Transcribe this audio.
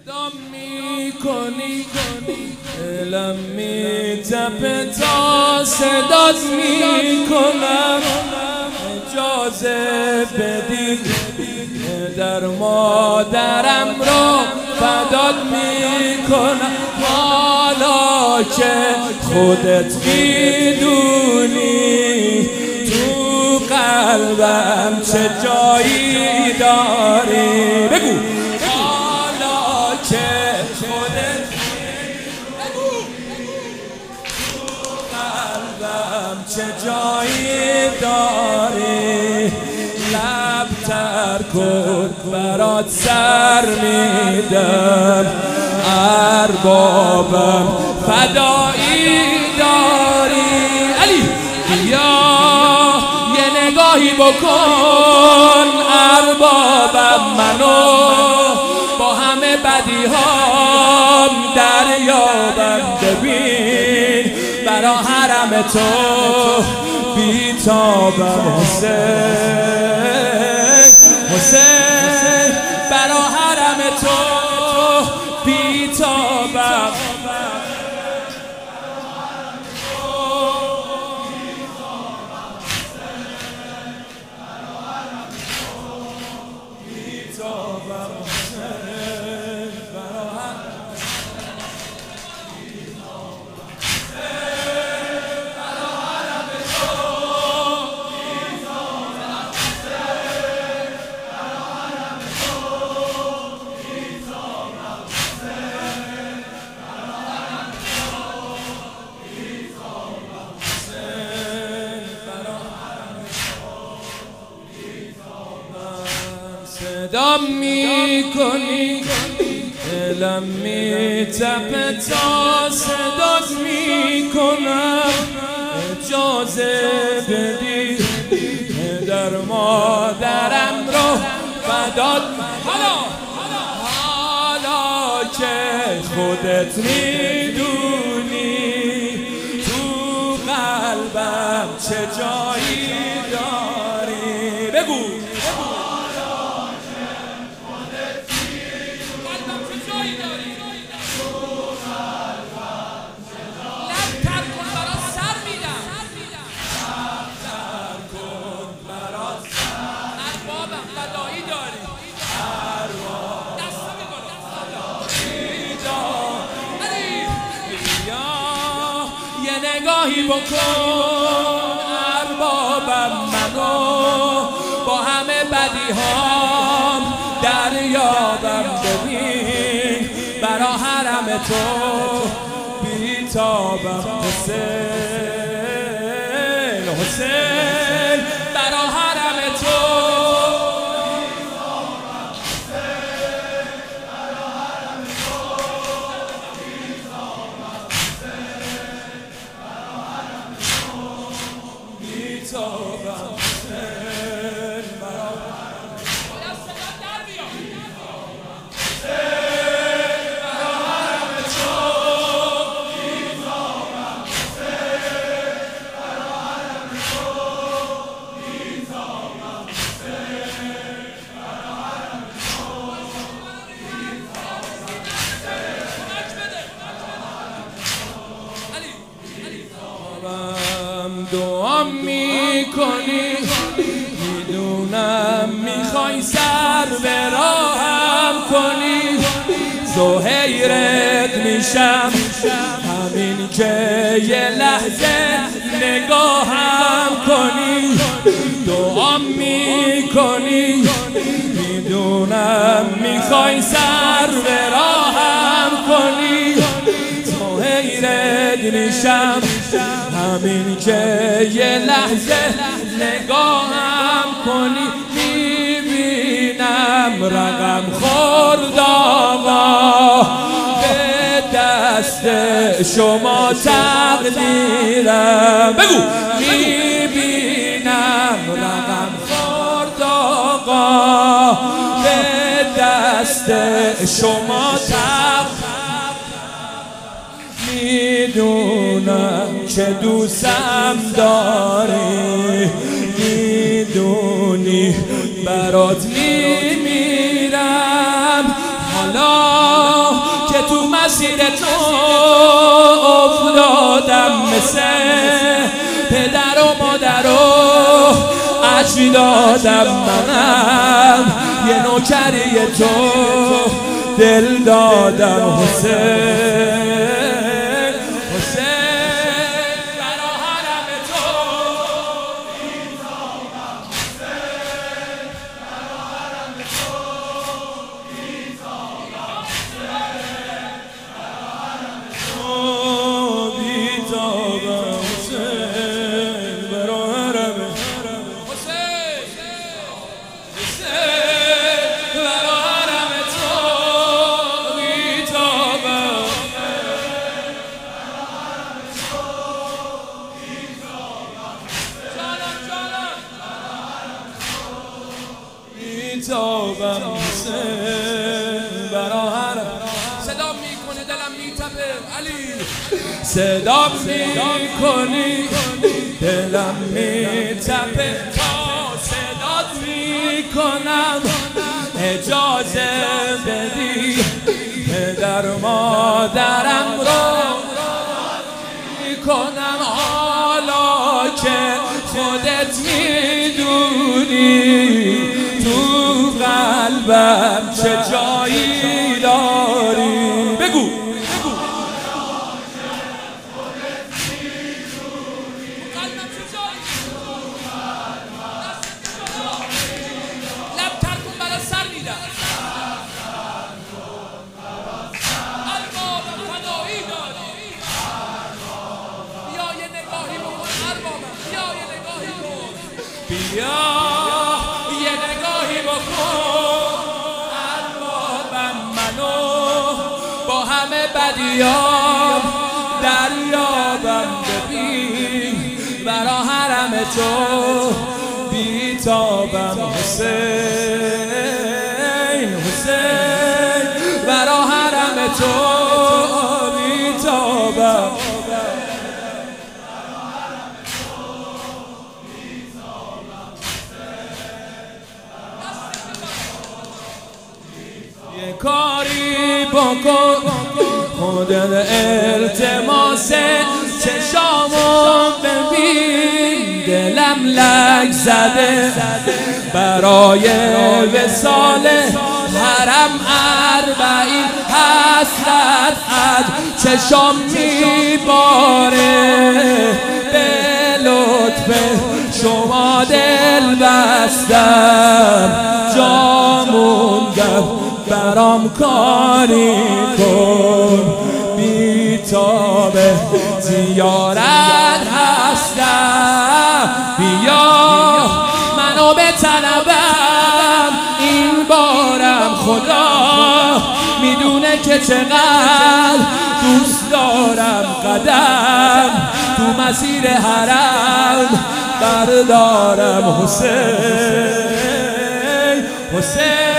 صدا میکنی دلم میتپه تا صدات میکنم اجازه بدی در مادرم رو فدات میکنم حالا که خودت میدونی تو قلبم چه جایی داری بگو حالا که خودت تو قلبم چه جایی داری لب تر کن برات سر میدم اربابم فدایی داری علی بیا یه نگاهی بکن اربابم منو با همه بدیهام دریابم ببین برا حرم تو بیتابم حسین برا حرم تو بیتابم صدا میکنی دلم میتپه تا صدات میکنم اجازه بدی در مادرم رو فدات حالا که خودت میدونی تو قلبم چه جایی داری بگو نگاهی بکن اربابم منو با همه بدیهام دریابم ببین برا حرم تو بیتابم حسین برا حرم تو دعا میکنی میدونم میخوای سر به راهم کنی زهیرت میشم همین که یه لحظه نگاهم کنی دعا میکنی میدونم میخوای سر به راهم کنی زهیرت میشم همین که یه لحظه نگاهم کنی میبینم رقم خورد آقا به دست شما تقدیرم بگو میبینم رقم خورد آقا به دست شما تقدیرم میدونم که دوستم داری میدونی برات میمیرم حالا مسیر تو افتادم، مثل پدر و مادر و اجدادم. منم یه نوکری تو دل دادم. حسین حسین برا حرم تو بیتابم. حسین برا حرم تو بیتابم. حسین برا حرم تو بیتابم. حسین برا حرم حسین برا حرم تو بیتابم. بیتابم حسین برا حرم. صدا میکنی دلم میتپه علی، صدا میکنی دلم میتپه. تا صدات میکنم اجازه بدی پدر مادرم رو میکنم. حالا که خودت میدونی تو قلبم چه جایی داری. بگو بیا یه نگاهی بکن اربابم، منو با همه بدیام دریابم. ببین برا حرم تو بیتابم. حسین حسین برا حرم تو بیتابم. یه کاری بکن خودت، التماسه چشامو ببین. دلم لک زده برای وصال حرم. 40 حسرت از چشام میباره. به لطف شما دل بستم، جا موندم برام کاری کن. بیتاب زیارت هستم، بیا منو به طلبم این بارم. خدا میدونه که چقدر دوست دارم قدم تو مسیر حرم بردارم. حسین حسین